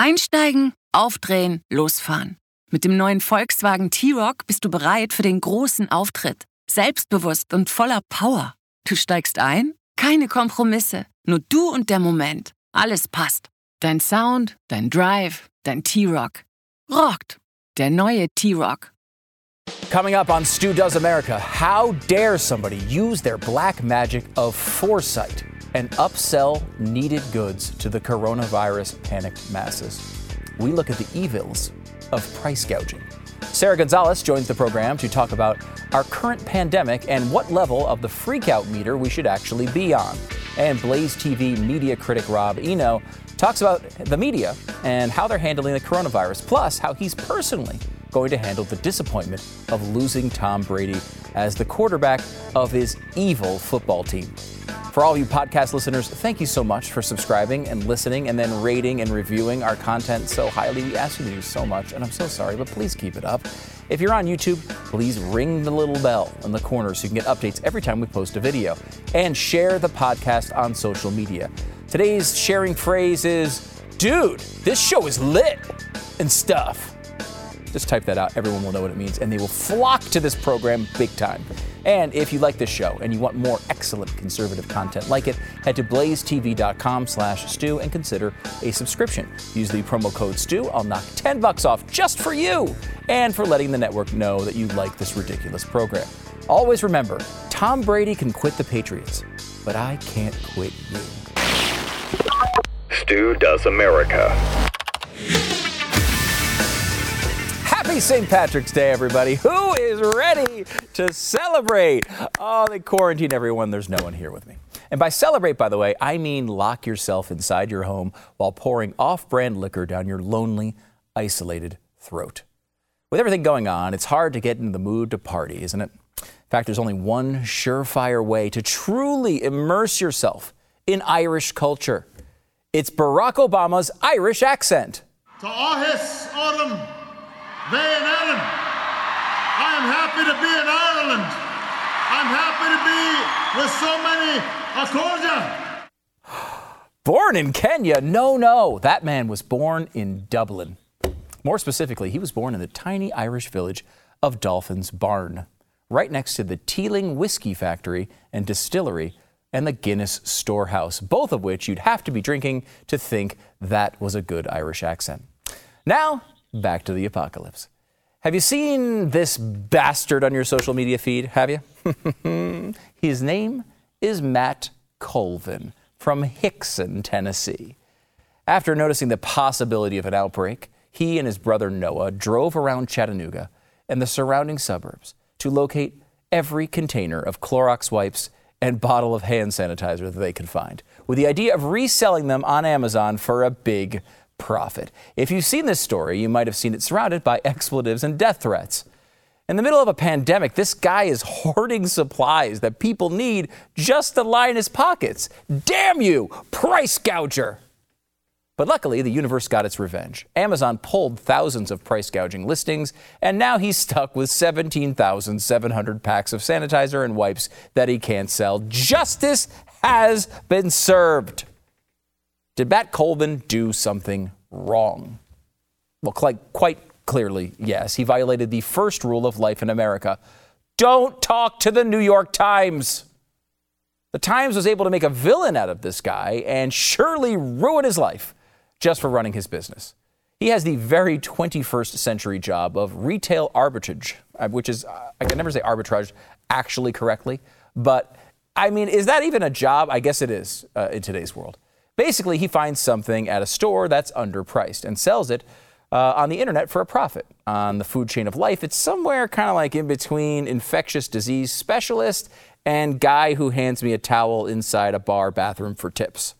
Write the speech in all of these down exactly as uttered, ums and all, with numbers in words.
Einsteigen, aufdrehen, losfahren. Mit dem neuen Volkswagen T-Roc bist du bereit für den großen Auftritt. Selbstbewusst und voller Power. Du steigst ein? Keine Kompromisse. Nur du und der Moment. Alles passt. Dein Sound, dein Drive, dein T-Roc. Rockt. Der neue T-Roc. Coming up on Stu Does America, how dare somebody use their black magic of foresight and upsell needed goods to the coronavirus panicked masses? We look at the evils of price gouging. Sarah Gonzalez joins the program to talk about our current pandemic and what level of the freakout meter we should actually be on. And Blaze T V media critic Rob Eno talks about the media and how they're handling the coronavirus, plus how he's personally going to handle the disappointment of losing Tom Brady as the quarterback of his evil football team. For all of you podcast listeners, thank you so much for subscribing and listening and then rating and reviewing our content so highly. We ask you to do so much, and I'm so sorry, but please keep it up. If you're on YouTube, please ring the little bell in the corner so you can get updates every time we post a video. And share the podcast on social media. Today's sharing phrase is, dude, this show is lit and stuff. Just type that out. Everyone will know what it means, and they will flock to this program big time. And if you like this show and you want more excellent conservative content like it, head to blazetv.com slash Stu and consider a subscription. Use the promo code Stu. I'll knock ten bucks off just for you and for letting the network know that you like this ridiculous program. Always remember, Tom Brady can quit the Patriots, but I can't quit you. Stu Does America. Happy Saint Patrick's Day, everybody. Who is ready to celebrate? Oh, they quarantine everyone. There's no one here with me. And by celebrate, by the way, I mean lock yourself inside your home while pouring off-brand liquor down your lonely, isolated throat. With everything going on, it's hard to get into the mood to party, isn't it? In fact, there's only one surefire way to truly immerse yourself in Irish culture. It's Barack Obama's Irish accent. To Áthis Autumn. They in Ireland. I am happy to be in Ireland. I'm happy to be with so many Accordia. Born in Kenya? No, no. That man was born in Dublin. More specifically, he was born in the tiny Irish village of Dolphin's Barn, right next to the Teeling Whiskey Factory and Distillery and the Guinness Storehouse, both of which you'd have to be drinking to think that was a good Irish accent. Now, back to the apocalypse. Have you seen this bastard on your social media feed? Have you? His name is Matt Colvin from Hickson, Tennessee. After noticing the possibility of an outbreak, he and his brother Noah drove around Chattanooga and the surrounding suburbs to locate every container of Clorox wipes and bottle of hand sanitizer that they could find, with the idea of reselling them on Amazon for a big profit. If you've seen this story, you might have seen it surrounded by expletives and death threats. In the middle of a pandemic, this guy is hoarding supplies that people need just to line his pockets. Damn you, price gouger! But luckily, the universe got its revenge. Amazon pulled thousands of price gouging listings, and now he's stuck with seventeen thousand seven hundred packs of sanitizer and wipes that he can't sell. Justice has been served. Did Matt Colvin do something wrong? Well, quite, quite clearly, yes. He violated the first rule of life in America. Don't talk to the New York Times. The Times was able to make a villain out of this guy and surely ruin his life just for running his business. He has the very twenty-first century job of retail arbitrage, which is, I can never say arbitrage actually correctly, but I mean, is that even a job? I guess it is uh, in today's world. Basically, he finds something at a store that's underpriced and sells it uh, on the internet for a profit. On the food chain of life, it's somewhere kind of like in between infectious disease specialist and guy who hands me a towel inside a bar bathroom for tips,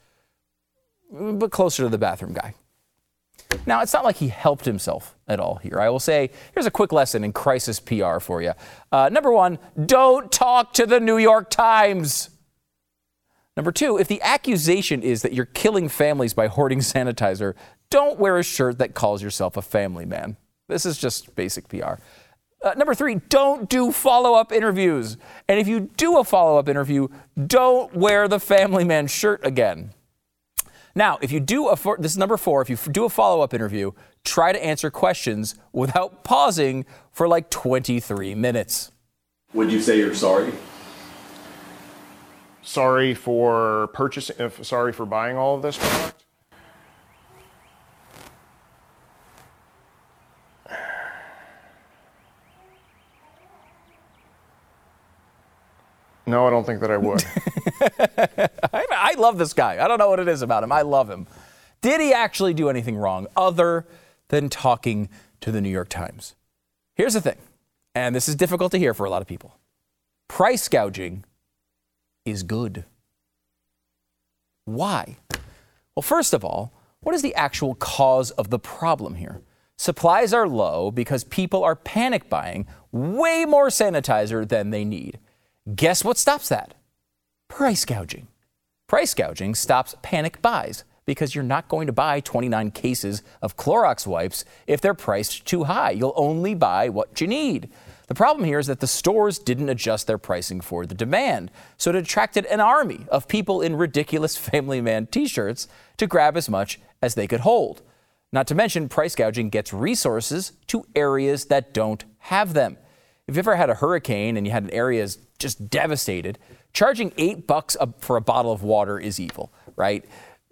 but closer to the bathroom guy. Now, it's not like he helped himself at all here. I will say, here's a quick lesson in crisis P R for you. Uh, number one, don't talk to the New York Times. Number two, if the accusation is that you're killing families by hoarding sanitizer, don't wear a shirt that calls yourself a family man. This is just basic P R. Uh, number three, don't do follow-up interviews. And if you do a follow-up interview, don't wear the family man shirt again. Now, if you do a, this is number four, if you do a follow-up interview, try to answer questions without pausing for like twenty-three minutes. Would you say you're sorry? Sorry for purchasing, if, sorry for buying all of this product? No, I don't think that I would. I, I love this guy. I don't know what it is about him. I love him. Did he actually do anything wrong other than talking to the New York Times? Here's the thing, and this is difficult to hear for a lot of people. Price gouging is good. Why? Well, first of all, what is the actual cause of the problem here? Supplies are low because people are panic buying way more sanitizer than they need. Guess what stops that? Price gouging. Price gouging stops panic buys because you're not going to buy twenty-nine cases of Clorox wipes if they're priced too high. You'll only buy what you need. The problem here is that the stores didn't adjust their pricing for the demand, so it attracted an army of people in ridiculous Family Man t-shirts to grab as much as they could hold. Not to mention, price gouging gets resources to areas that don't have them. If you've ever had a hurricane and you had an area just devastated, charging eight bucks for a bottle of water is evil, right?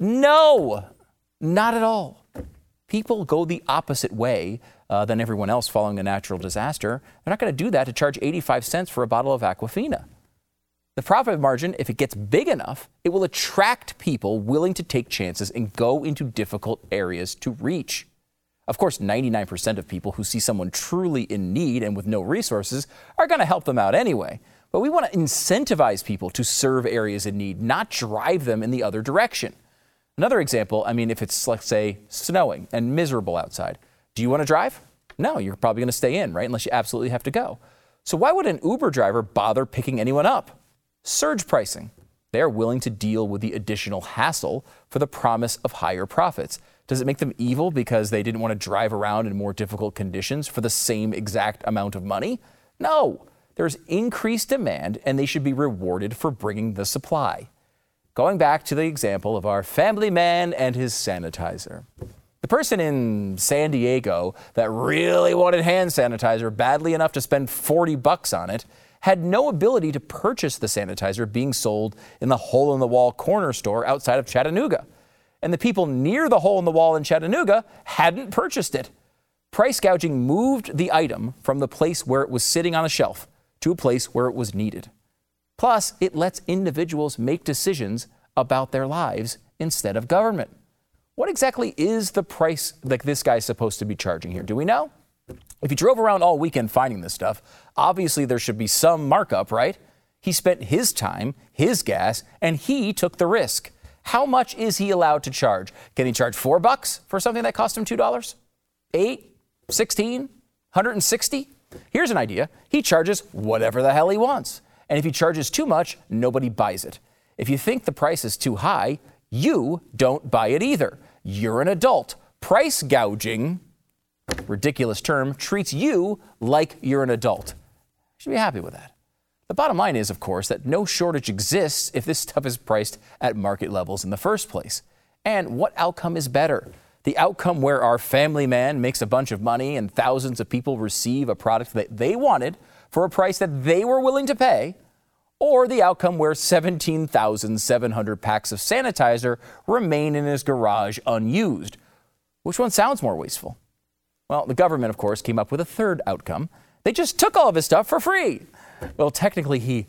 No, not at all. People go the opposite way uh, than everyone else following a natural disaster. They're not going to do that to charge eighty-five cents for a bottle of Aquafina. The profit margin, if it gets big enough, it will attract people willing to take chances and go into difficult areas to reach. Of course, ninety-nine percent of people who see someone truly in need and with no resources are going to help them out anyway. But we want to incentivize people to serve areas in need, not drive them in the other direction. Another example, I mean, if it's, let's say, snowing and miserable outside, do you want to drive? No, you're probably going to stay in, right? Unless you absolutely have to go. So why would an Uber driver bother picking anyone up? Surge pricing. They are willing to deal with the additional hassle for the promise of higher profits. Does it make them evil because they didn't want to drive around in more difficult conditions for the same exact amount of money? No. There's increased demand, and they should be rewarded for bringing the supply. Going back to the example of our Family Man and his sanitizer. The person in San Diego that really wanted hand sanitizer badly enough to spend forty bucks on it had no ability to purchase the sanitizer being sold in the hole-in-the-wall corner store outside of Chattanooga. And the people near the hole in the wall in Chattanooga hadn't purchased it. Price gouging moved the item from the place where it was sitting on a shelf to a place where it was needed. Plus, it lets individuals make decisions about their lives instead of government. What exactly is the price that this guy's supposed to be charging here? Do we know? If he drove around all weekend finding this stuff, obviously there should be some markup, right? He spent his time, his gas, and he took the risk. How much is he allowed to charge? Can he charge four bucks for something that cost him two dollars? Eight? Sixteen? one hundred sixty? Here's an idea. He charges whatever the hell he wants. And if he charges too much, nobody buys it. If you think the price is too high, you don't buy it either. You're an adult. Price gouging, ridiculous term, treats you like you're an adult. You should be happy with that. The bottom line is, of course, that no shortage exists if this stuff is priced at market levels in the first place. And what outcome is better? The outcome where our Family Man makes a bunch of money and thousands of people receive a product that they wanted for a price that they were willing to pay, or the outcome where seventeen thousand seven hundred packs of sanitizer remain in his garage unused. Which one sounds more wasteful? Well, the government, of course, came up with a third outcome. They just took all of his stuff for free. Well, technically, he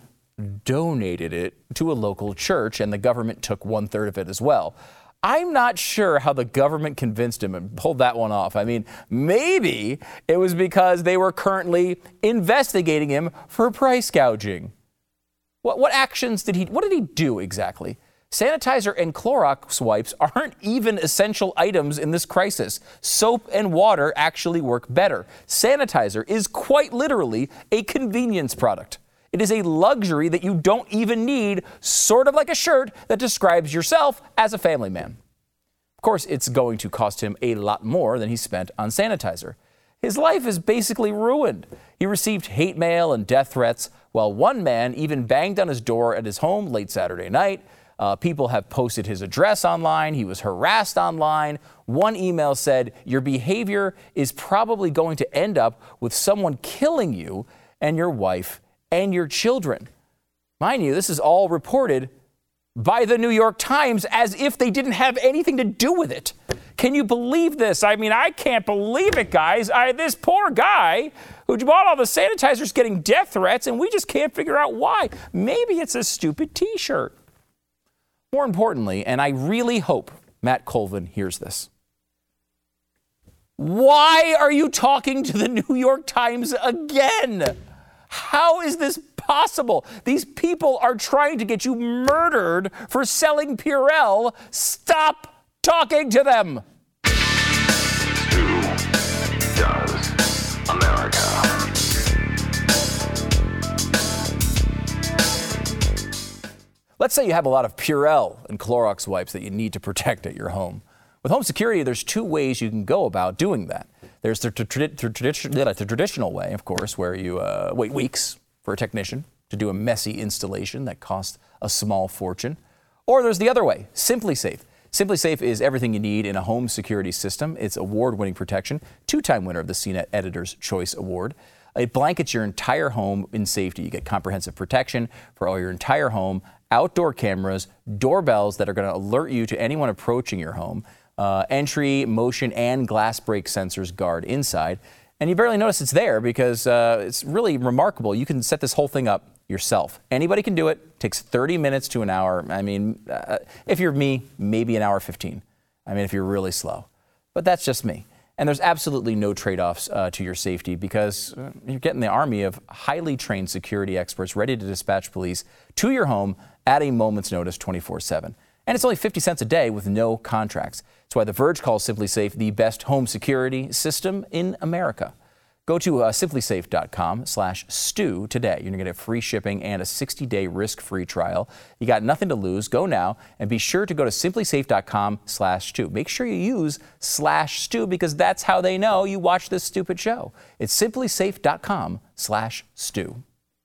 donated it to a local church, and the government took one third of it as well. I'm not sure how the government convinced him and pulled that one off. I mean, maybe it was because they were currently investigating him for price gouging. What, what actions did he, what did he do exactly? Sanitizer and Clorox wipes aren't even essential items in this crisis. Soap and water actually work better. Sanitizer is quite literally a convenience product. It is a luxury that you don't even need, sort of like a shirt that describes yourself as a family man. Of course, it's going to cost him a lot more than he spent on sanitizer. His life is basically ruined. He received hate mail and death threats, while one man even banged on his door at his home late Saturday night. Uh, people have posted his address online. He was harassed online. One email said, your behavior is probably going to end up with someone killing you and your wife and your children. Mind you, this is all reported by the New York Times as if they didn't have anything to do with it. Can you believe this? I mean, I can't believe it, guys. I, this poor guy who bought all the sanitizers getting death threats, and we just can't figure out why. Maybe it's a stupid T-shirt. More importantly, and I really hope Matt Colvin hears this, why are you talking to the New York Times again? How is this possible? These people are trying to get you murdered for selling Purell. Stop talking to them. Who does America? Let's say you have a lot of Purell and Clorox wipes that you need to protect at your home. With home security, there's two ways you can go about doing that. There's the, tra- tra- tra- the traditional way, of course, where you uh, wait weeks for a technician to do a messy installation that costs a small fortune. Or there's the other way, SimpliSafe. SimpliSafe is everything you need in a home security system. It's award-winning protection, two-time winner of the C net Editor's Choice Award. It blankets your entire home in safety. You get comprehensive protection for all your entire home, outdoor cameras, doorbells that are going to alert you to anyone approaching your home, uh, entry, motion, and glass break sensors guard inside. And you barely notice it's there because uh, it's really remarkable. You can set this whole thing up yourself. Anybody can do it. It takes thirty minutes to an hour. I mean, uh, if you're me, maybe an hour fifteen. I mean, if you're really slow. But that's just me. And there's absolutely no trade-offs uh, to your safety because uh, you're getting the army of highly trained security experts ready to dispatch police to your home at a moment's notice twenty-four seven. And it's only fifty cents a day with no contracts. That's why The Verge calls SimpliSafe the best home security system in America. Go to uh, SimpliSafe.com slash stew today. You're going to get free shipping and a sixty-day risk-free trial. You got nothing to lose. Go now and be sure to go to SimpliSafe.com slash stew. Make sure you use slash stew because that's how they know you watch this stupid show. It's SimpliSafe.com slash stew.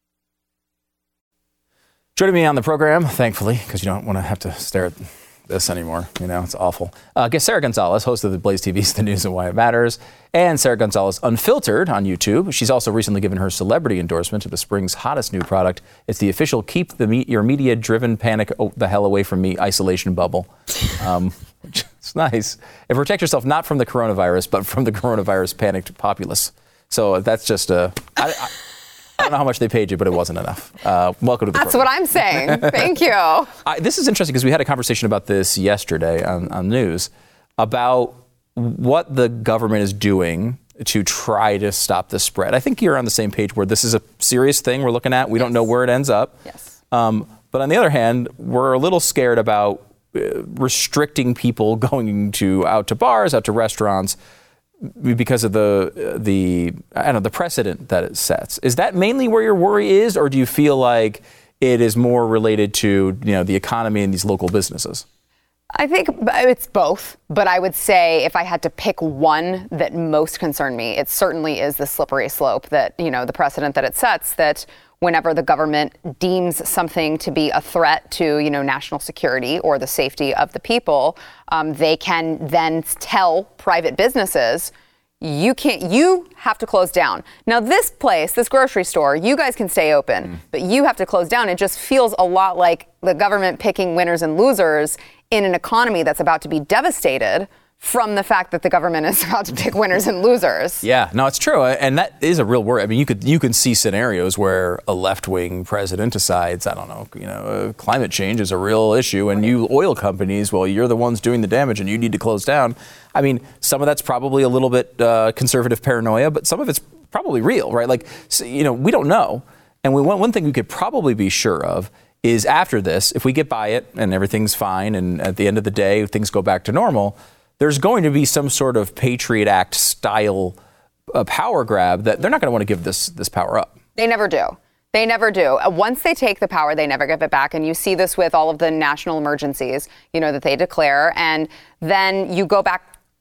Joining me on the program, thankfully, because you don't want to have to stare at this anymore. You know, it's awful. Uh, guest Sarah Gonzalez, host of the Blaze T V's The News and Why It Matters, and Sarah Gonzalez Unfiltered on YouTube. She's also recently given her celebrity endorsement to the spring's hottest new product. It's the official Keep the me- Your Media-Driven Panic oh, the Hell Away From Me isolation bubble. Um, it's nice. It protects yourself not from the coronavirus, but from the coronavirus panicked populace. So that's just a... I, I, I don't know how much they paid you, but it wasn't enough. Uh, welcome to the That's program. what I'm saying. Thank you. I, this is interesting because we had a conversation about this yesterday on, on news about what the government is doing to try to stop the spread. I think you're on the same page where this is a serious thing we're looking at. We yes. don't know where it ends up. Yes. Um, but on the other hand, we're a little scared about uh, restricting people going to out to bars, out to restaurants, because of the the I don't know the precedent that it sets. Is that mainly where your worry is, or do you feel like it is more related to you know the economy and these local businesses? I think it's both, but I would say if I had to pick one that most concerned me, it certainly is the slippery slope that you know the precedent that it sets that whenever the government deems something to be a threat to, you know, national security or the safety of the people, um, they can then tell private businesses, you can't, you have to close down. Now, this place, this grocery store, you guys can stay open, mm. but you have to close down. It just feels a lot like the government picking winners and losers in an economy that's about to be devastated from the fact that the government is about to pick winners and losers. Yeah, no, it's true. And that is a real worry. I mean, you could you can see scenarios where a left-wing president decides, I don't know, you know, uh, climate change is a real issue, and you oil companies, well, you're the ones doing the damage and you need to close down. I mean, some of that's probably a little bit uh, conservative paranoia, but some of it's probably real, right? Like, so, you know, we don't know. And we, one, one thing we could probably be sure of is after this, if we get by it and everything's fine and at the end of the day, things go back to normal, there's going to be some sort of Patriot Act style uh, power grab that they're not going to want to give this this power up. They never do. They never do. Once they take the power, they never give it back. And you see this with all of the national emergencies, you know, that they declare. And then you go back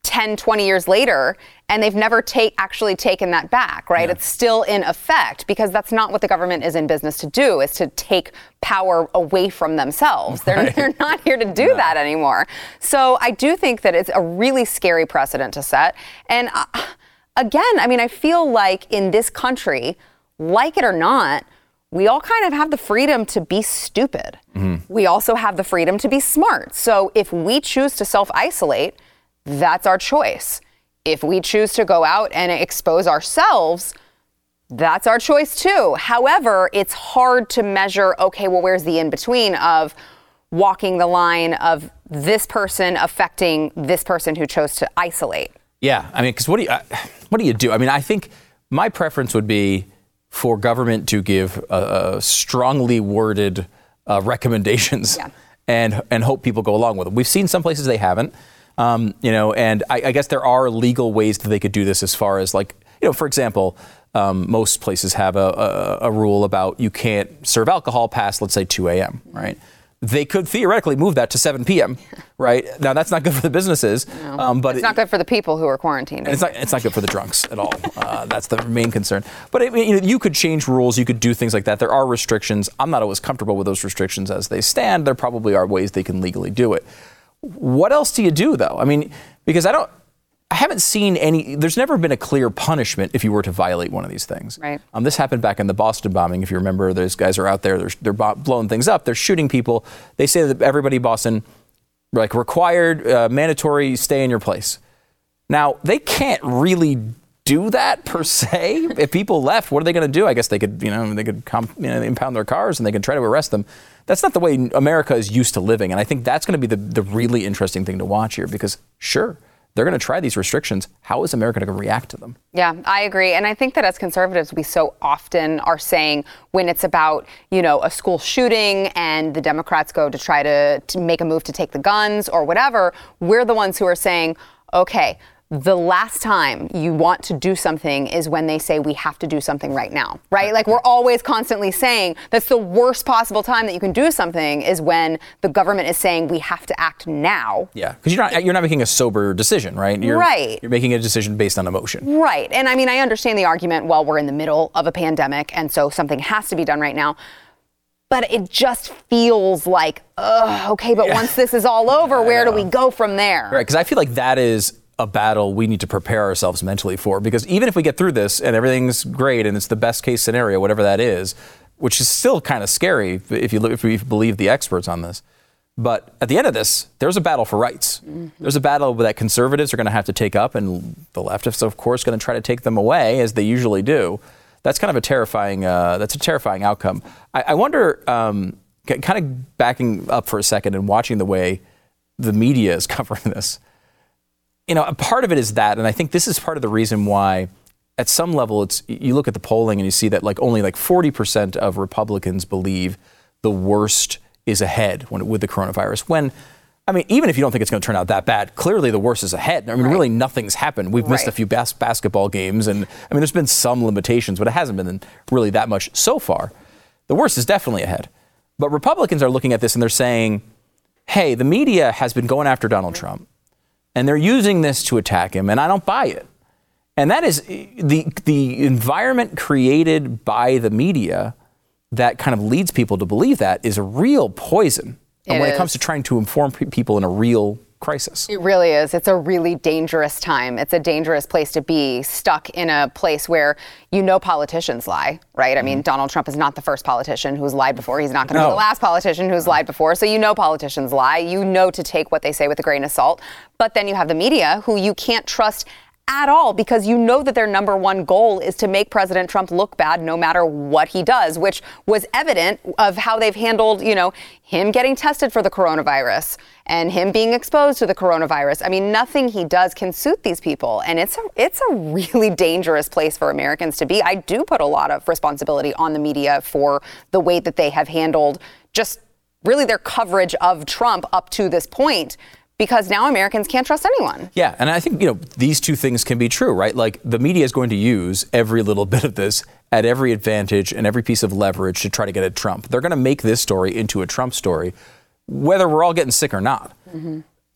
ten, twenty years later, and they've never take, actually taken that back, right? Yeah. It's still in effect because that's not what the government is in business to do, is to take power away from themselves. They're, right. they're not here to do no. that anymore. So I do think that it's a really scary precedent to set. And uh, again, I mean, I feel like in this country, like it or not, we all kind of have the freedom to be stupid. Mm-hmm. We also have the freedom to be smart. So if we choose to self-isolate, that's our choice. If we choose to go out and expose ourselves, that's our choice too. However, it's hard to measure, okay, well, where's the in-between of walking the line of this person affecting this person who chose to isolate? Yeah, I mean, because what do you, uh, what do you do? I mean, I think my preference would be for government to give uh, strongly worded uh, recommendations yeah. and and hope people go along with them. We've seen some places they haven't. Um, you know, and I, I guess there are legal ways that they could do this as far as like, you know, for example, um, most places have a, a, a rule about you can't serve alcohol past, let's say, two a.m., right? They could theoretically move that to seven p.m., right? Now, that's not good for the businesses. No. Um, but it's not good for the people who are quarantined. It's not, it's not good for the drunks at all. Uh, that's the main concern. But I mean, you know, you could change rules. You could do things like that. There are restrictions. I'm not always comfortable with those restrictions as they stand. There probably are ways they can legally do it. What else do you do, though? I mean, because I don't, I haven't seen any, there's never been a clear punishment if you were to violate one of these things. Right. Um, this happened back in the Boston bombing. If you remember, those guys are out there, they're, they're blowing things up, they're shooting people. They say that everybody in Boston, like, required, uh, mandatory stay in your place. Now, they can't really do that per se. If people left, what are they going to do? I guess they could, you know, they could comp, you know, impound their cars and they could try to arrest them. That's not the way America is used to living. And I think that's going to be the, the really interesting thing to watch here because, sure, they're going to try these restrictions. How is America going to react to them? Yeah, I agree. And I think that as conservatives, we so often are saying when it's about, you know, a school shooting and the Democrats go to try to, to make a move to take the guns or whatever, we're the ones who are saying, okay, the last time you want to do something is when they say we have to do something right now, right? Like we're always constantly saying that's the worst possible time that you can do something is when the government is saying we have to act now. Yeah, because you're not you're not making a sober decision, right? You're, right. You're making a decision based on emotion. Right. And I mean, I understand the argument, well, we're in the middle of a pandemic and so something has to be done right now. But it just feels like, ugh, okay, but yeah. once this is all over, where do we go from there? Right, because I feel like that is a battle we need to prepare ourselves mentally for, because even if we get through this and everything's great and it's the best case scenario, whatever that is, which is still kind of scary if you look, if we believe the experts on this. But at the end of this, there's a battle for rights. Mm-hmm. There's a battle that conservatives are going to have to take up, and the leftists, of course, going to try to take them away as they usually do. That's kind of a terrifying. Uh, that's a terrifying outcome. I, I wonder, um, kind of backing up for a second and watching the way the media is covering this. You know, a part of it is that, and I think this is part of the reason why, at some level, it's you look at the polling and you see that like only like forty percent of Republicans believe the worst is ahead when, with the coronavirus. When, I mean, even if you don't think it's going to turn out that bad, clearly the worst is ahead. I mean, right. really nothing's happened. We've right. missed a few bas- basketball games, and I mean, there's been some limitations, but it hasn't been really that much so far. The worst is definitely ahead. But Republicans are looking at this and they're saying, hey, the media has been going after Donald Trump. And they're using this to attack him, and I don't buy it. And that is the the environment created by the media that kind of leads people to believe that is a real poison. And when it comes to trying to inform pe- people in a real crisis. It really is. It's a really dangerous time. It's a dangerous place to be, stuck in a place where you know politicians lie, right? I mean, mm-hmm. Donald Trump is not the first politician who's lied before. He's not going to no. be the last politician who's lied before. So you know politicians lie. You know to take what they say with a grain of salt. But then you have the media, who you can't trust at all, because you know that their number one goal is to make President Trump look bad no matter what he does, which was evident of how they've handled, you know, him getting tested for the coronavirus and him being exposed to the coronavirus. I mean, nothing he does can suit these people. And it's a, it's a really dangerous place for Americans to be. I do put a lot of responsibility on the media for the way that they have handled just really their coverage of Trump up to this point, because now Americans can't trust anyone. Yeah, and I think, you know, these two things can be true, right? Like, the media is going to use every little bit of this at every advantage and every piece of leverage to try to get at Trump. They're going to make this story into a Trump story, whether we're all getting sick or not. Mm-hmm.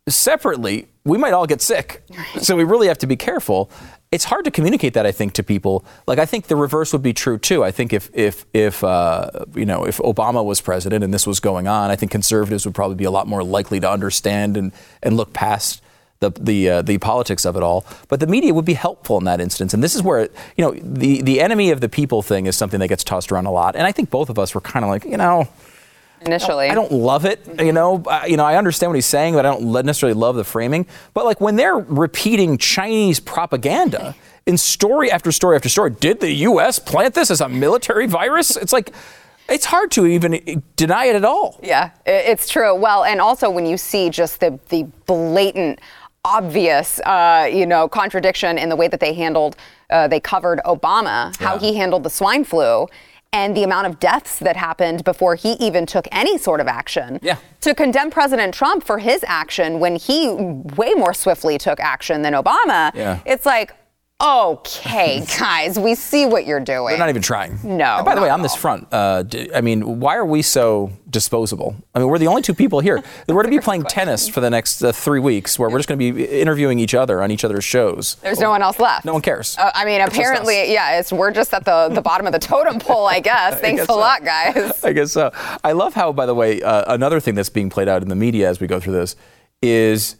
separately, we might all get sick. So we really have to be careful. It's hard to communicate that, I think, to people. Like, I think the reverse would be true, too. I think if, if, if uh, you know, if Obama was president and this was going on, I think conservatives would probably be a lot more likely to understand and, and look past the the uh, the politics of it all. But the media would be helpful in that instance. And this is where, you know, the, the enemy of the people thing is something that gets tossed around a lot. And I think both of us were kind of like, you know... Initially. I don't love it, you know. I, you know, I understand what he's saying, but I don't necessarily love the framing. But like when they're repeating Chinese propaganda in story after story after story, did the U S plant this as a military virus? It's like, it's hard to even deny it at all. Yeah, it's true. Well, and also when you see just the the blatant, obvious, uh, you know, contradiction in the way that they handled, uh, they covered Obama, how Yeah. he handled the swine flu. And the amount of deaths that happened before he even took any sort of action. Yeah. To condemn President Trump for his action when he way more swiftly took action than Obama, Yeah. it's like, okay, guys, we see what you're doing. They're not even trying. No, And by the not way, at on this all. front, uh, d- I mean, why are we so disposable? I mean, we're the only two people here. We're going to be playing tennis for the next uh, three weeks, where we're just going to be interviewing each other on each other's shows. There's no one else left. No one cares. Uh, I mean, It's just apparently, us. yeah, it's we're just at the, the bottom of the totem pole, I guess. Thanks guess a so. lot, guys. I guess so. I love how, by the way, uh, another thing that's being played out in the media as we go through this is,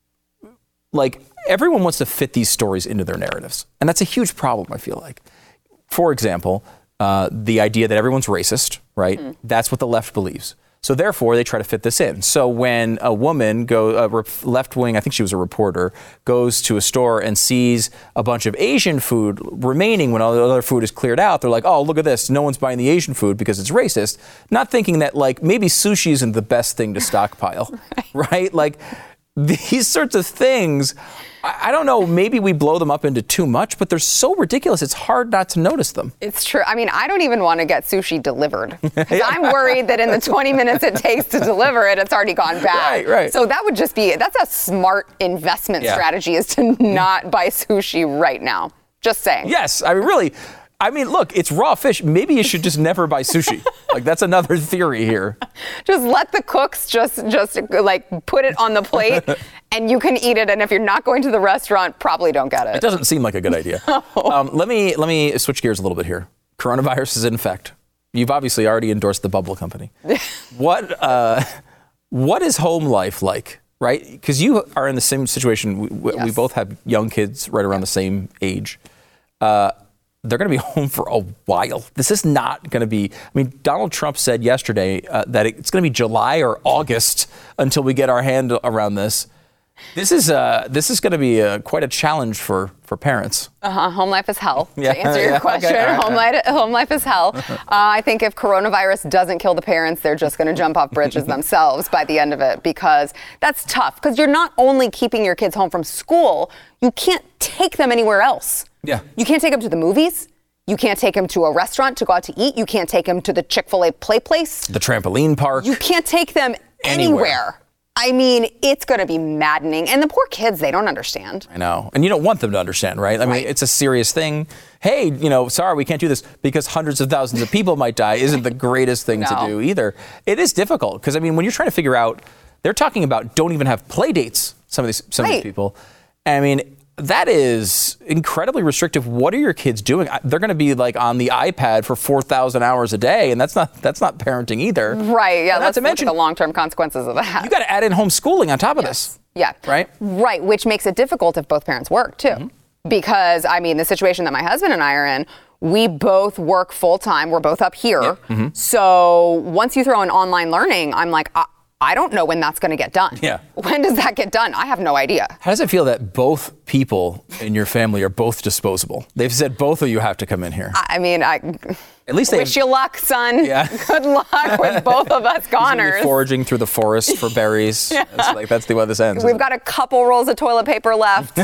like, everyone wants to fit these stories into their narratives. And that's a huge problem, I feel like. For example, uh, the idea that everyone's racist, right? Mm. That's what the left believes. So therefore, they try to fit this in. So when a woman, go a left-wing, I think she was a reporter, goes to a store and sees a bunch of Asian food remaining when all the other food is cleared out, they're like, oh, look at this. No one's buying the Asian food because it's racist. Not thinking that, like, maybe sushi isn't the best thing to stockpile, right? right? Like, these sorts of things, I don't know, maybe we blow them up into too much, but they're so ridiculous, it's hard not to notice them. It's true. I mean, I don't even want to get sushi delivered because I'm worried that in the twenty minutes it takes to deliver it, it's already gone bad. Right, right. So that would just be, that's a smart investment Yeah. strategy, is to not buy sushi right now. Just saying. Yes, I mean, really, I mean, look, it's raw fish. Maybe you should just never buy sushi. Like, that's another theory here. Just let the cooks just, just like put it on the plate and you can eat it. And if you're not going to the restaurant, probably don't get it. It doesn't seem like a good idea. Um, let me let me switch gears a little bit here. Coronavirus is in effect. You've obviously already endorsed the bubble company. What uh, what is home life like, right? Because you are in the same situation. We, we, Yes. we both have young kids right around the same age. Uh, they're going to be home for a while. This is not going to be, I mean, Donald Trump said yesterday uh, that it's going to be July or August until we get our hand around this. This is uh, this is going to be uh, quite a challenge for, for parents. Uh-huh. Home life is hell. Yeah, To answer your yeah, question, okay, all right, home, all right. life, home life is hell. Uh, I think if coronavirus doesn't kill the parents, they're just going to jump off bridges themselves by the end of it, because that's tough. Because you're not only keeping your kids home from school, you can't take them anywhere else. Yeah. You can't take them to the movies. You can't take them to a restaurant to go out to eat. You can't take them to the Chick-fil-A play place. The trampoline park. You can't take them Anywhere. anywhere. I mean, it's going to be maddening. And the poor kids, they don't understand. I know. And you don't want them to understand, right? I mean, Right. it's a serious thing. Hey, you know, sorry, we can't do this because hundreds of thousands of people might die isn't the greatest thing to No. do either. It is difficult because, I mean, when you're trying to figure out, they're talking about don't even have play dates, some of these, some of these Right. people. I mean, that is incredibly restrictive. What are your kids doing? I- They're going to be like on the iPad for four thousand hours a day, and that's not that's not parenting either. Right, yeah, And not let's to look mention, at the long-term consequences of that. you got to add in homeschooling on top of this. Yeah. Right? Right, which makes it difficult if both parents work, too. Mm-hmm. Because, I mean, the situation that my husband and I are in, we both work full-time. We're both up here. Mm-hmm. So once you throw in online learning, I'm like, I, I don't know when that's going to get done. Yeah. When does that get done? I have no idea. How does it feel that both people in your family are both disposable? They've said both of you have to come in here. I mean, I At least they wish you luck, son. Yeah. Good luck with both of us He's gonna be goners. foraging through the forest for berries. It's like, that's the way this ends. We've isn't it? got a couple rolls of toilet paper left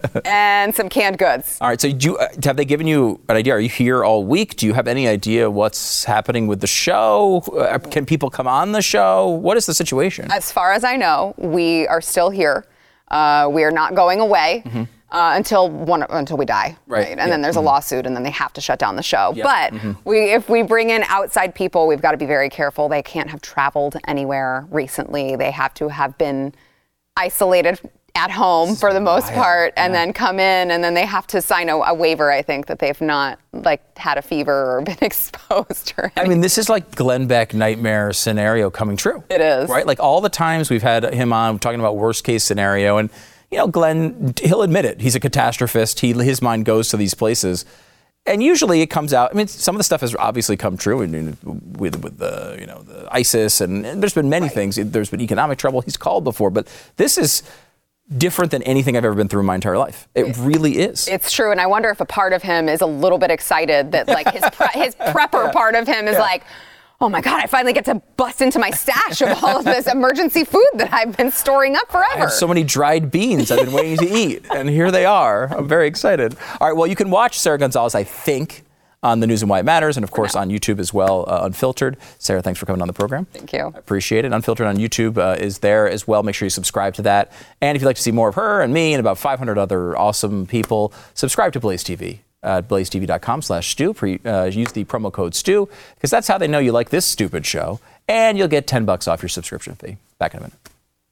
and some canned goods. All right. So, do you, uh, have they given you an idea? Are you here all week? Do you have any idea what's happening with the show? Uh, can people come on the show? What is the situation? As far as I know, we are still here. Uh, we are not going away uh, until one until we die. Right, And yeah, then there's a lawsuit, and then they have to shut down the show. Yeah, But we, if we bring in outside people, we've got to be very careful. They can't have traveled anywhere recently. They have to have been isolated at home for the most wild, part, and yeah. then come in, and then they have to sign a, a waiver, I think, that they've not like had a fever or been exposed or anything. I mean, this is like Glenn Beck nightmare scenario coming true. It is. Right? Like all the times we've had him on talking about worst case scenario, and you know, Glenn, he'll admit it. He's a catastrophist. He his mind goes to these places. And usually it comes out. I mean, some of the stuff has obviously come true with with, with the you know the ISIS, and, and there's been many right. things. There's been economic trouble. He's called before, but this is different than anything I've ever been through in my entire life. It really is. It's true, and I wonder if a part of him is a little bit excited that like his pre- his prepper yeah. part of him is yeah. like, oh my God, I finally get to bust into my stash of all of this emergency food that I've been storing up forever. I have so many dried beans I've been waiting to eat, and here they are. I'm very excited. All right, well, you can watch Sara Gonzales, I think, on the News and Why It Matters, and of course no. on YouTube as well, uh, Unfiltered. Sara, thanks for coming on the program. Thank you. I appreciate it. Unfiltered on YouTube uh, is there as well. Make sure you subscribe to that. And if you'd like to see more of her and me and about five hundred other awesome people, subscribe to Blaze T V. Uh, blaze T V dot com slash Stu. Pre, uh, use the promo code Stu, because that's how they know you like this stupid show. And you'll get ten bucks off your subscription fee. Back in a minute.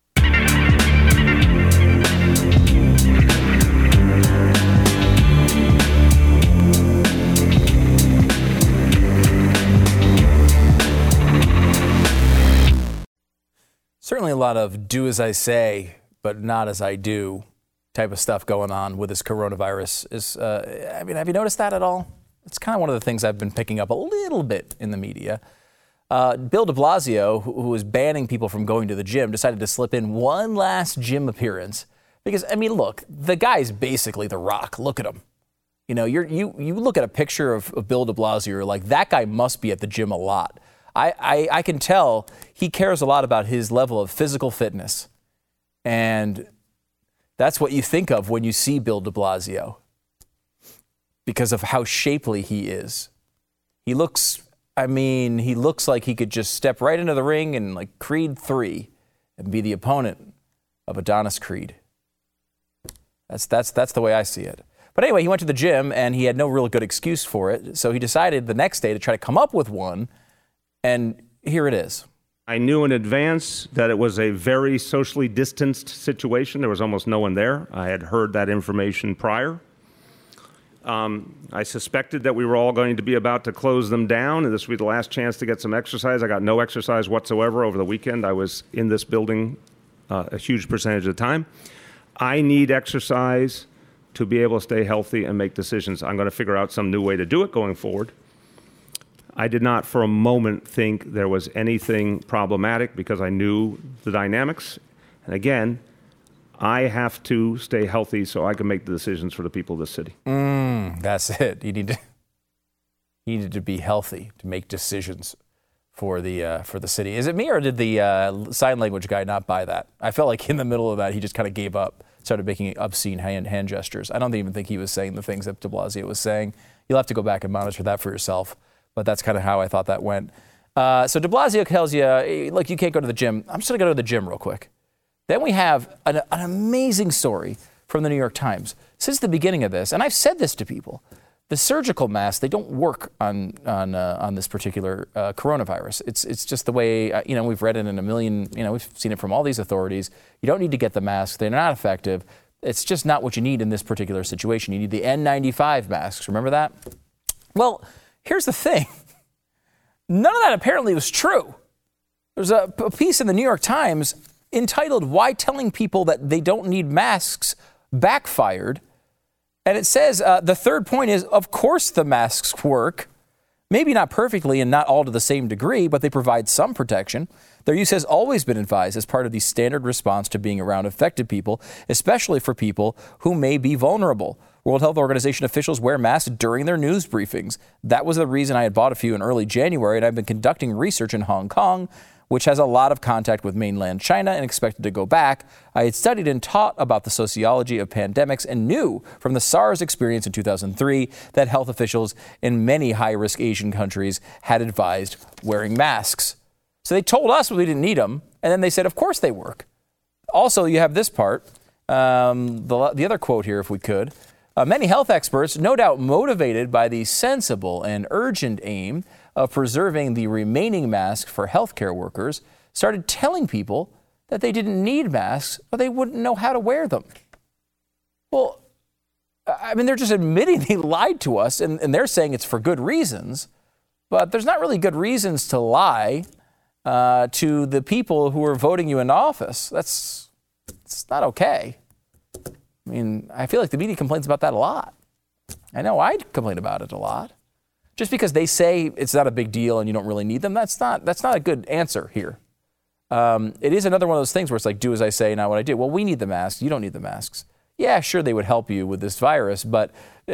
Certainly a lot of do as I say, but not as I do type of stuff going on with this coronavirus. Is uh, I mean, have you noticed that at all? It's kind of one of the things I've been picking up a little bit in the media. Uh, Bill de Blasio, who, who was banning people from going to the gym, decided to slip in one last gym appearance. Because, I mean, look, the guy's basically The Rock. Look at him. You know, you're, you you look at a picture of, of Bill de Blasio, you're like, that guy must be at the gym a lot. I, I, I can tell he cares a lot about his level of physical fitness. And that's what you think of when you see Bill de Blasio, because of how shapely he is. He looks, I mean, he looks like he could just step right into the ring and like Creed three and be the opponent of Adonis Creed. That's that's that's the way I see it. But anyway, he went to the gym and he had no real good excuse for it. So he decided the next day to try to come up with one. And here it is. I knew in advance that it was a very socially distanced situation. There was almost no one there. I had heard that information prior. Um, I suspected that we were all going to be about to close them down, and this would be the last chance to get some exercise. I got no exercise whatsoever over the weekend. I was in this building uh, a huge percentage of the time. I need exercise to be able to stay healthy and make decisions. I'm going to figure out some new way to do it going forward. I did not for a moment think there was anything problematic because I knew the dynamics. And again, I have to stay healthy so I can make the decisions for the people of the city. Mm, that's it. You need to you needed to be healthy to make decisions for the uh, for the city. Is it me, or did the uh, sign language guy not buy that? I felt like in the middle of that he just kind of gave up, started making obscene hand hand gestures. I don't even think he was saying the things that de Blasio was saying. You'll have to go back and monitor that for yourself. But that's kind of how I thought that went. Uh, so de Blasio tells you, hey, look, you can't go to the gym. I'm just going to go to the gym real quick. Then we have an, an amazing story from the New York Times. Since the beginning of this, and I've said this to people, the surgical masks, they don't work on on uh, on this particular uh, coronavirus. It's it's just the way, uh, you know, we've read it in a million, you know, we've seen it from all these authorities. You don't need to get the masks. They're not effective. It's just not what you need in this particular situation. You need the N ninety-five masks. Remember that? Well, here's the thing. None of that apparently was true. There's a, a piece in the New York Times entitled, "Why Telling People That They Don't Need Masks Backfired." And it says, uh, the third point is, of course the masks work. Maybe not perfectly and not all to the same degree, but they provide some protection. Their use has always been advised as part of the standard response to being around affected people, especially for people who may be vulnerable. World Health Organization officials wear masks during their news briefings. That was the reason I had bought a few in early January, and I've been conducting research in Hong Kong, which has a lot of contact with mainland China and expected to go back. I had studied and taught about the sociology of pandemics and knew from the SARS experience in two thousand three that health officials in many high-risk Asian countries had advised wearing masks. So they told us we didn't need them, and then they said, of course they work. Also, you have this part, um, the, the other quote here, if we could. Uh, many health experts, no doubt motivated by the sensible and urgent aim of preserving the remaining mask for healthcare workers, started telling people that they didn't need masks or they wouldn't know how to wear them. Well, I mean, they're just admitting they lied to us, and, and they're saying it's for good reasons, but there's not really good reasons to lie uh, to the people who are voting you into office. That's it's not okay. I mean, I feel like the media complains about that a lot. I know I complain about it a lot. Just because they say it's not a big deal and you don't really need them, that's not that's not a good answer here. Um, it is another one of those things where it's like, do as I say, not what I do. Well, we need the masks. You don't need the masks. Yeah, sure, they would help you with this virus, but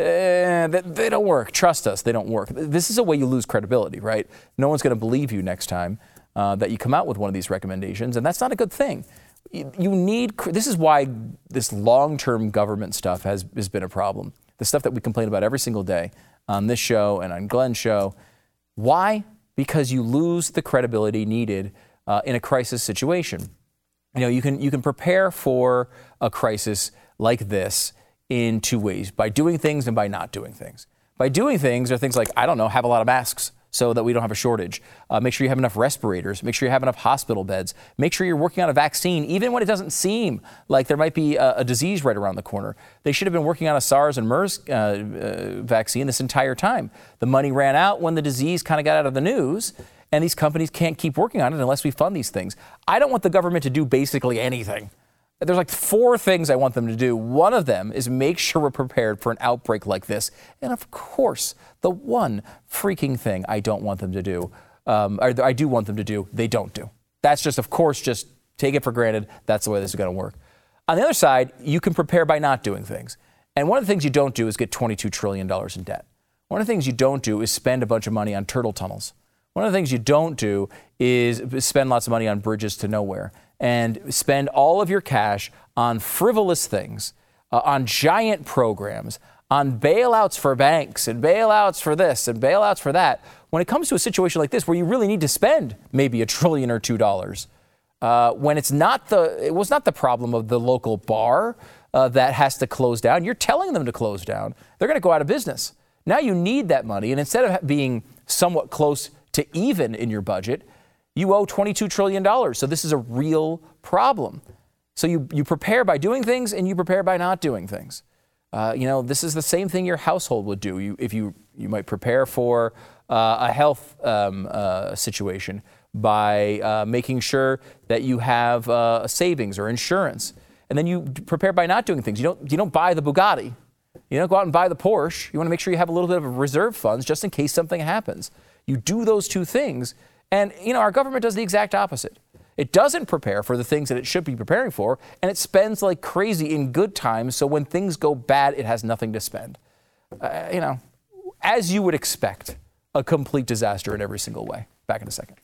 uh, they, they don't work. Trust us, they don't work. This is a way you lose credibility, right? No one's going to believe you next time uh, that you come out with one of these recommendations, and that's not a good thing. You, you need, this is why this long-term government stuff has, has been a problem. The stuff that we complain about every single day on this show and on Glenn's show. Why? Because you lose the credibility needed uh, in a crisis situation. You know, you can you can prepare for a crisis like this in two ways, by doing things and by not doing things. By doing things are things like, I don't know, have a lot of masks so that we don't have a shortage. Uh, make sure you have enough respirators. Make sure you have enough hospital beds. Make sure you're working on a vaccine, even when it doesn't seem like there might be a, a disease right around the corner. They should have been working on a SARS and MERS uh, uh, vaccine this entire time. The money ran out when the disease kind of got out of the news, and these companies can't keep working on it unless we fund these things. I don't want the government to do basically anything. There's like four things I want them to do. One of them is make sure we're prepared for an outbreak like this. And of course, the one freaking thing I don't want them to do, um, or I do want them to do, they don't do. That's just, of course, just take it for granted. That's the way this is going to work. On the other side, you can prepare by not doing things. And one of the things you don't do is get twenty-two trillion dollars in debt. One of the things you don't do is spend a bunch of money on turtle tunnels. One of the things you don't do is spend lots of money on bridges to nowhere and spend all of your cash on frivolous things, uh, on giant programs, on bailouts for banks and bailouts for this and bailouts for that. When it comes to a situation like this where you really need to spend maybe a trillion or two dollars, uh, when it's not the, it was not the problem of the local bar uh, that has to close down. You're telling them to close down. They're going to go out of business. Now you need that money, and instead of being somewhat close to even in your budget, you owe twenty-two trillion dollars. So this is a real problem. So you, you prepare by doing things and you prepare by not doing things. Uh, you know, this is the same thing your household would do. You, if you, you might prepare for uh, a health um, uh, situation by uh, making sure that you have uh, savings or insurance. And then you prepare by not doing things. You don't, you don't buy the Bugatti. You don't go out and buy the Porsche. You want to make sure you have a little bit of reserve funds just in case something happens. You do those two things. And, you know, our government does the exact opposite. It doesn't prepare for the things that it should be preparing for, and it spends like crazy in good times, so when things go bad, it has nothing to spend. Uh, you know, as you would expect, a complete disaster in every single way. Back in a second.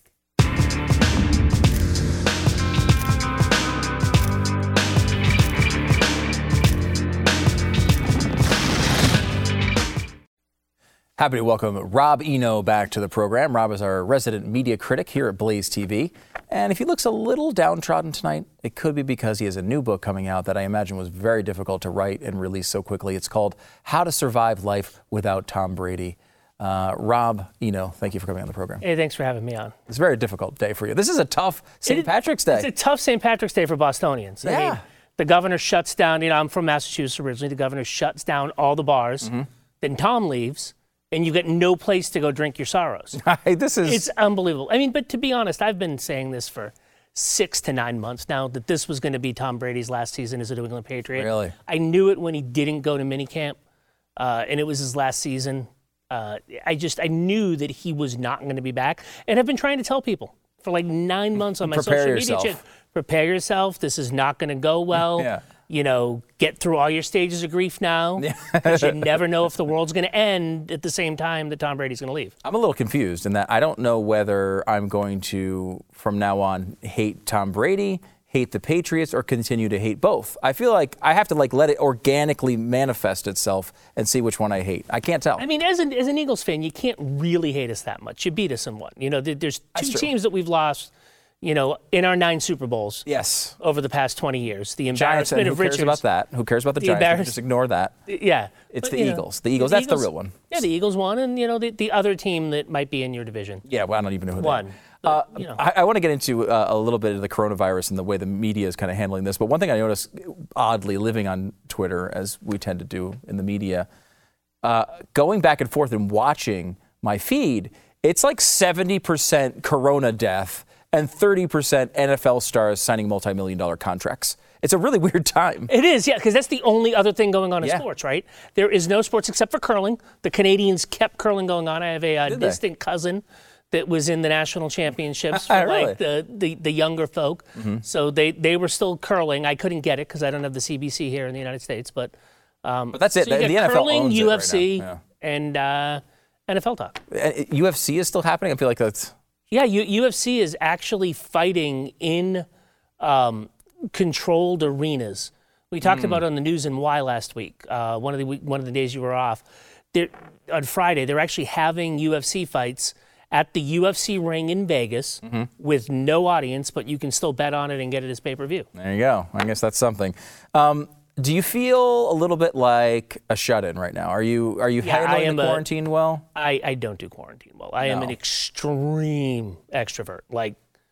Happy to welcome Rob Eno back to the program. Rob is our resident media critic here at Blaze T V. And if he looks a little downtrodden tonight, it could be because he has a new book coming out that I imagine was very difficult to write and release so quickly. It's called How to Survive Life Without Tom Brady. Uh, Rob Eno, thank you for coming on the program. Hey, thanks for having me on. It's a very difficult day for you. This is a tough Saint Patrick's Day. It's a tough Saint Patrick's Day for Bostonians. Yeah. I mean, the governor shuts down, you know, I'm from Massachusetts originally. The governor shuts down all the bars. Mm-hmm. Then Tom leaves. And you get no place to go drink your sorrows. This is It's unbelievable. I mean, but to be honest, I've been saying this for six to nine months now, that this was going to be Tom Brady's last season as a New England Patriot. Really? I knew it when he didn't go to minicamp, uh, and it was his last season. Uh, I just, I knew that he was not going to be back. And I've been trying to tell people for like nine months on my Prepare social yourself. media chat, prepare yourself. This is not going to go well. Yeah. You know, get through all your stages of grief now, because you never know if the world's going to end at the same time that Tom Brady's going to leave. I'm a little confused in that I don't know whether I'm going to, from now on, hate Tom Brady, hate the Patriots, or continue to hate both. I feel like I have to like let it organically manifest itself and see which one I hate. I can't tell. I mean, as an, as an Eagles fan, you can't really hate us that much. You beat us in one. You know, there, there's two teams that we've lost you know, in our nine Super Bowls. Yes. Over the past twenty years, the Giants, embarrassment who of cares Richards. about that? Who cares about the, The Giants? embarrass- Just ignore that. Yeah. It's but, the you know, Eagles. The Eagles, that's Eagles- the real one. Yeah, the Eagles won, and, you know, the, the other team that might be in your division. Yeah, well, I don't even know who they are. Won. Uh, you know. I, I want to get into uh, a little bit of the coronavirus and the way the media is kind of handling this. But one thing I noticed, oddly, living on Twitter, as we tend to do in the media, uh, going back and forth and watching my feed, it's like seventy percent corona death and thirty percent N F L stars signing multi-million dollar contracts. It's a really weird time. It is, yeah, because that's the only other thing going on in Yeah. sports, right? There is no sports except for curling. The Canadians kept curling going on. I have a uh, Did they? distant cousin that was in the national championships for Ah, really? like the, the, the younger folk. Mm-hmm. So they, they were still curling. I couldn't get it because I don't have the C B C here in the United States. But, um, But that's it. so you The- get the N F L curling, owns it U right F C, now. Yeah. and uh, N F L talk. Uh, U F C is still happening? I feel like that's... Yeah, U- UFC is actually fighting in um, controlled arenas. We talked about it on the news and why last week. Uh, one of the week, one of the days you were off, they're, on Friday, they're actually having U F C fights at the U F C ring in Vegas with no audience, but you can still bet on it and get it as pay-per-view. There you go. I guess that's something. Um, do you feel a little bit like a shut-in right now? Are you are you Yeah, I handling am the a- quarantine well? I, I don't do quarantine well. I am No. an extreme extrovert, like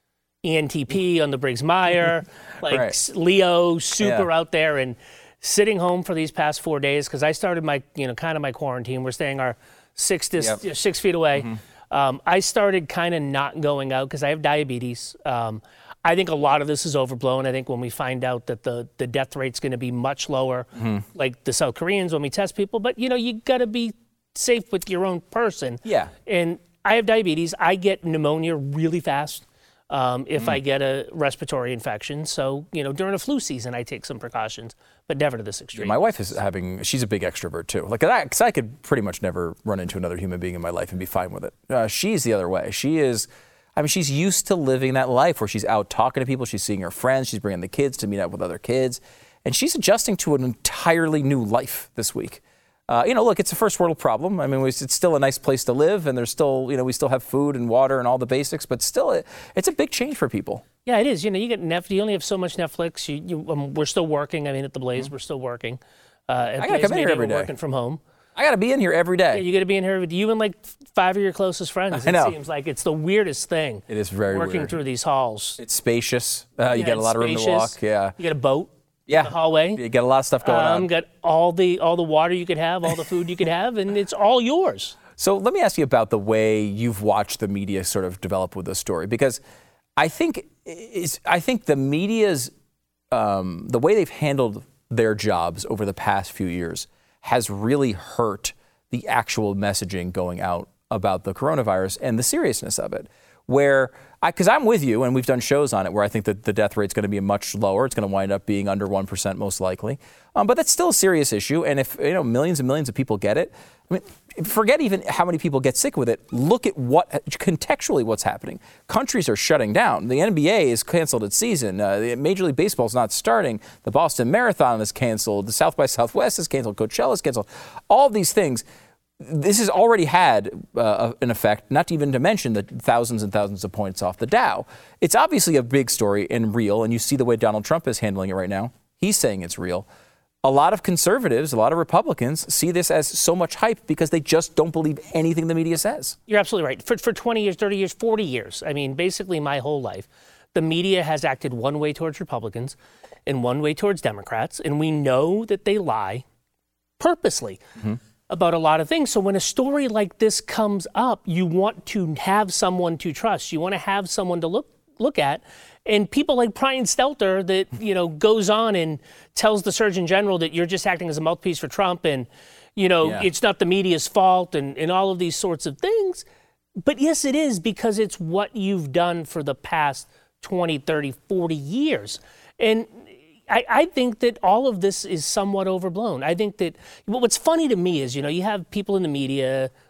E N T P on the Briggs Meyer, like Right. s- Leo, super Yeah. out there, and sitting home for these past four days because I started my, you know, kind of my quarantine. We're staying our six dis- Yep. Mm-hmm. six feet away. Um, I started kind of not going out because I have diabetes. Um, I think a lot of this is overblown. I think when we find out that the, the death rate's going to be much lower, Mm-hmm. like the South Koreans when we test people, but you know, you got to be safe with your own person. Yeah. And I have diabetes. I get pneumonia really fast um, if Mm. I get a respiratory infection. So, you know, during a flu season, I take some precautions, but never to this extreme. My wife is having, she's a big extrovert too. Like, because I could pretty much never run into another human being in my life and be fine with it. Uh, she's the other way. She is, I mean, she's used to living that life where she's out talking to people, she's seeing her friends, she's bringing the kids to meet up with other kids, and she's adjusting to an entirely new life this week. Uh, you know, look, it's a first world problem. I mean, it's still a nice place to live, and there's still, you know, we still have food and water and all the basics, but still, it, it's a big change for people. Yeah, it is. You know, you get Netflix. You only have so much Netflix. You, you, um, we're still working. I mean, at the Blaze, we're still working. Uh, at Mm-hmm. I gotta Blaze come in here Media, every we're day. working from home. I got to be in here every day. Yeah, you got to be in here with you and like five of your closest friends. I It know. seems like it's the weirdest thing. It is very working weird. through these halls. It's spacious. Uh, you Yeah, get a it's lot of room to spacious. walk. Yeah. You got a boat. Yeah. The hallway. You get a lot of stuff going Um, on. got all the all the water you could have, all the food you could have, and it's all yours. So let me ask you about the way you've watched the media sort of develop with this story, because I think is I think the media's um, the way they've handled their jobs over the past few years has really hurt the actual messaging going out about the coronavirus and the seriousness of it. Where I, because I'm with you, and we've done shows on it, where I think that the death rate's going to be much lower. It's going to wind up being under one percent most likely. Um, but that's still a serious issue. And if, you know, millions and millions of people get it, I mean, forget even how many people get sick with it. Look at what, contextually, what's happening. Countries are shutting down. The N B A has canceled its season. Uh, Major League Baseball is not starting. The Boston Marathon is canceled. The South by Southwest is canceled. Coachella is canceled. All these things. This has already had uh, an effect, not even to mention the thousands and thousands of points off the Dow. It's obviously a big story and real, and you see the way Donald Trump is handling it right now. He's saying it's real. A lot of conservatives, a lot of Republicans see this as so much hype because they just don't believe anything the media says. You're absolutely right. For, for twenty years, thirty years, forty years, I mean, basically my whole life, the media has acted one way towards Republicans and one way towards Democrats, and we know that they lie purposely. Mm-hmm. about a lot of things. So when a story like this comes up, you want to have someone to trust. You want to have someone to look look at. And people like Brian Stelter that, you know, goes on and tells the Surgeon General that you're just acting as a mouthpiece for Trump and, you know, Yeah. it's not the media's fault and, and all of these sorts of things. But yes, it is, because it's what you've done for the past twenty, thirty, forty years. And I, I think that all of this is somewhat overblown. I think that what's funny to me is, you know, you have people in the media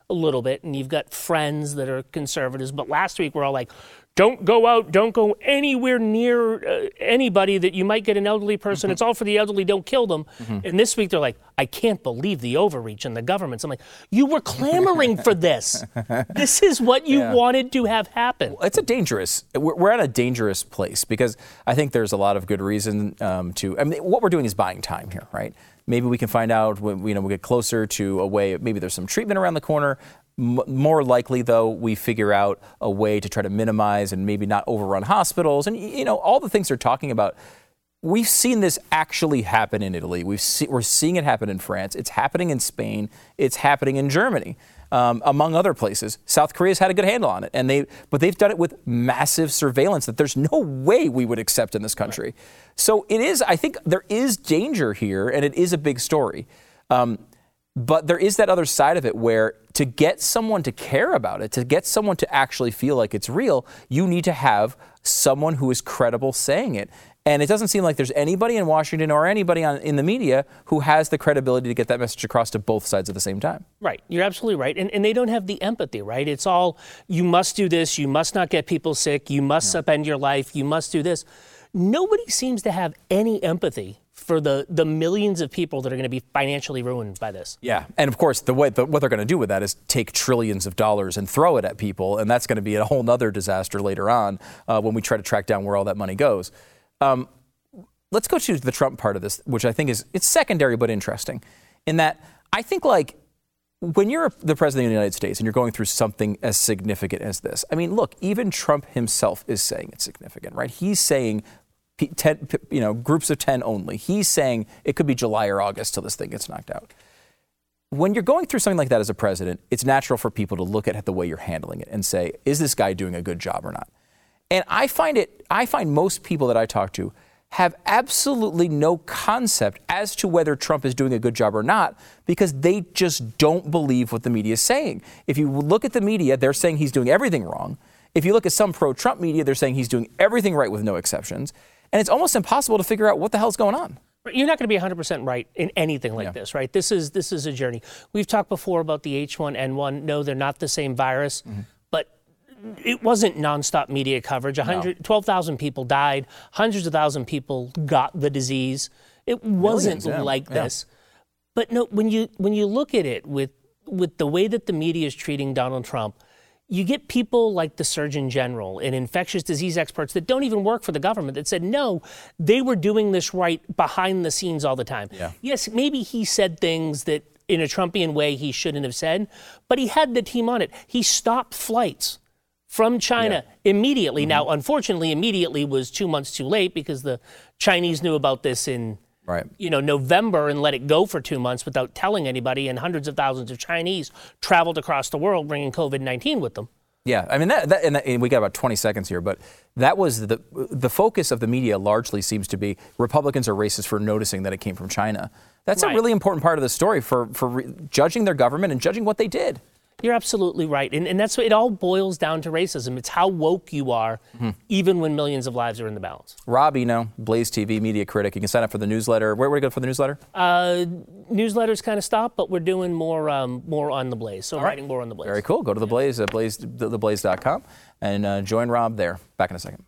a little bit, and you've got friends that are conservatives. But last week we're all like, don't go out, don't go anywhere near uh, anybody that you might get an elderly person. Mm-hmm. It's all for the elderly, don't kill them. Mm-hmm. And this week they're like, I can't believe the overreach in the governments. I'm like, you were clamoring for this. This is what you yeah. wanted to have happen. Well, it's a dangerous, we're, we're at a dangerous place because I think there's a lot of good reason um, to, I mean, what we're doing is buying time here, right? Maybe we can find out when, you know, we get closer to a way, maybe there's some treatment around the corner. M- more likely, though, we figure out a way to try to minimize and maybe not overrun hospitals. And, you know, all the things they're talking about. We've seen this actually happen in Italy. We've see, we're seeing it happen in France. It's happening in Spain. It's happening in Germany, um, among other places. South Korea's had a good handle on it, and they but they've done it with massive surveillance that there's no way we would accept in this country. Right. So it is. I think there is danger here, and it is a big story. Um, But there is that other side of it where to get someone to care about it, to get someone to actually feel like it's real, you need to have someone who is credible saying it. And it doesn't seem like there's anybody in Washington or anybody on, in the media who has the credibility to get that message across to both sides at the same time. Right. You're absolutely right. And, and they don't have the empathy, right? It's all, you must do this, you must not get people sick, you must yeah. upend your life, you must do this. Nobody seems to have any empathy for the, the millions of people that are going to be financially ruined by this. Yeah. And of course, the way the, what they're going to do with that is take trillions of dollars and throw it at people. And that's going to be a whole nother disaster later on uh, when we try to track down where all that money goes. Um, let's go to the Trump part of this, which I think is it's secondary but interesting in that I think like when you're the president of the United States and you're going through something as significant as this, I mean, look, even Trump himself is saying it's significant, right? He's saying ten, you know, groups of ten only. He's saying it could be July or August till this thing gets knocked out. When you're going through something like that as a president, it's natural for people to look at the way you're handling it and say, is this guy doing a good job or not? And I find it, I find most people that I talk to have absolutely no concept as to whether Trump is doing a good job or not because they just don't believe what the media is saying. If you look at the media, they're saying he's doing everything wrong. If you look at some pro-Trump media, they're saying he's doing everything right with no exceptions. And it's almost impossible to figure out what the hell's going on. You're not going to be one hundred percent right in anything like yeah. this, right? This is this is a journey. We've talked before about the H one N one. No, they're not the same virus, mm-hmm. but it wasn't nonstop media coverage. one hundred, no. twelve thousand people died. Hundreds of thousand people got the disease. It wasn't Millions, yeah. like yeah. this. But no, when you when you look at it with with the way that the media is treating Donald Trump, you get people like the Surgeon General and infectious disease experts that don't even work for the government that said, no, they were doing this right behind the scenes all the time. Yeah. Yes, maybe he said things that in a Trumpian way he shouldn't have said, but he had the team on it. He stopped flights from China yeah. immediately. Mm-hmm. Now, unfortunately, immediately was two months too late because the Chinese knew about this in Right. you know, November and let it go for two months without telling anybody, and hundreds of thousands of Chinese traveled across the world bringing COVID nineteen with them. Yeah, I mean, that, that, and, that, and we got about twenty seconds here, but that was the the focus of the media largely seems to be Republicans are racist for noticing that it came from China. That's right. A really important part of the story for, for re- judging their government and judging what they did. You're absolutely right. And, and that's what it all boils down to racism. It's how woke you are, mm-hmm. even when millions of lives are in the balance. Rob Eno, Blaze T V media critic. You can sign up for the newsletter. Where would you go for the newsletter? Uh, newsletters kind of stopped, but we're doing more um, more on the Blaze. So all writing right. more on the Blaze. Very cool. Go to the Blaze, uh, Blaze, the blaze dot com, and uh, join Rob there. Back in a second.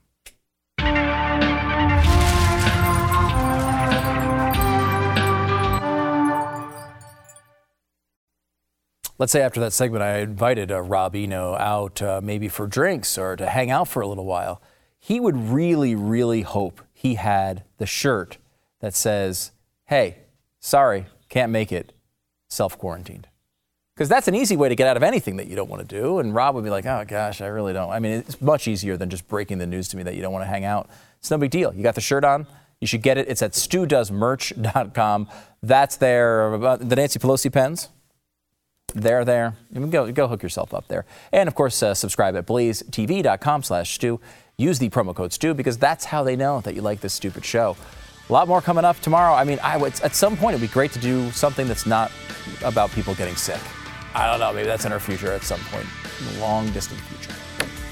Let's say after that segment, I invited uh, Rob Eno out uh, maybe for drinks or to hang out for a little while. He would really, really hope he had the shirt that says, hey, sorry, can't make it, self-quarantined. Because that's an easy way to get out of anything that you don't want to do. And Rob would be like, oh, gosh, I really don't. I mean, it's much easier than just breaking the news to me that you don't want to hang out. It's no big deal. You got the shirt on. You should get it. It's at stu does merch dot com. That's there. The Nancy Pelosi pens. They're there. You can go, go hook yourself up there. And, of course, uh, subscribe at blaze t v dot com slash Stu. Use the promo code Stu because that's how they know that you like this stupid show. A lot more coming up tomorrow. I mean, I would, at some point, it would be great to do something that's not about people getting sick. I don't know. Maybe that's in our future at some point. Long, distant future.